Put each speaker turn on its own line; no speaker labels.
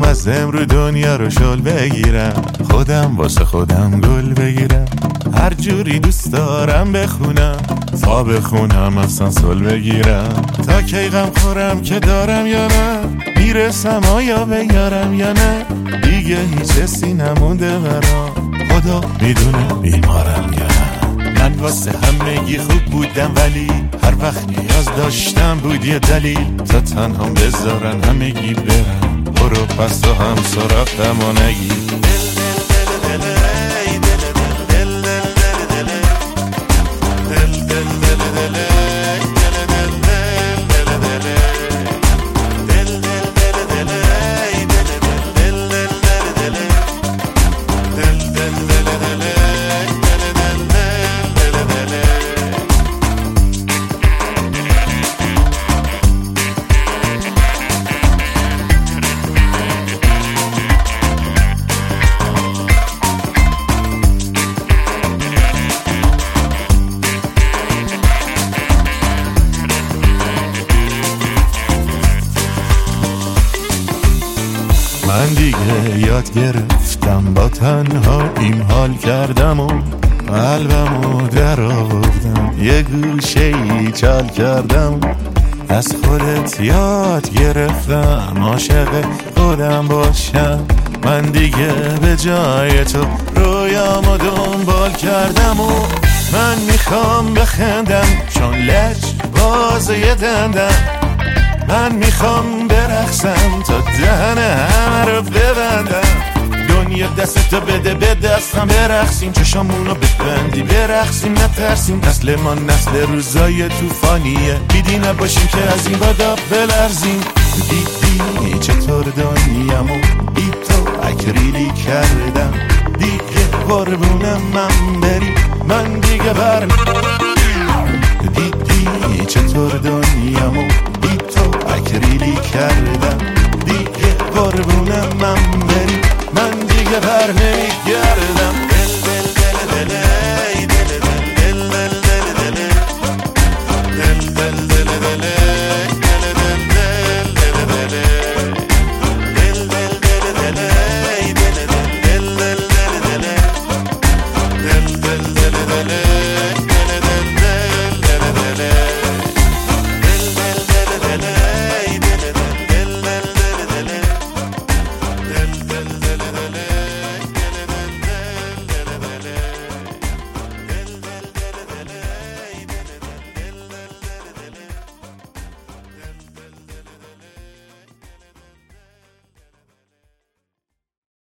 مزم رو دنیا رو شل بگیرم، خودم واسه خودم گل بگیرم، هر جوری دوست دارم بخونم تا بخونم آسانسول بگیرم، تا کی غم خورم که دارم یا نه، میرسم آیا به یارم یا نه، دیگه هیچ حسی نمونده برام، خدا میدونه بیمارم یا نه. من واسه همگی خوب بودم ولی هر وقت نیاز داشتم بود یه دلیل تا تنهام بذارن همگی برن، برو پس تو هم سراغم و نگی من دیگه یاد گرفتم با تنهاییم حال کردم و قلبمو در آوردم، یه گوشه‌ای چال کردم، از خودت یاد گرفتم عاشق خودم باشم، من دیگه به جای تو رویامو دنبال کردم و من میخوام بخندم چون لج بازه دندم، من میخوام برقصم تا دهن همه رو ببندم، دنیا دستتو بده به دستم برقصیم، چشامونو ببندی برقصیم نترسیم، نسل ما نسل روزای توفانیه، بیدی نباشیم که از این بادا بلرزیم، دیدی چطور دنیامو بی تو اکریلی کردم، دیگه قربونم من بری، من دیگه برم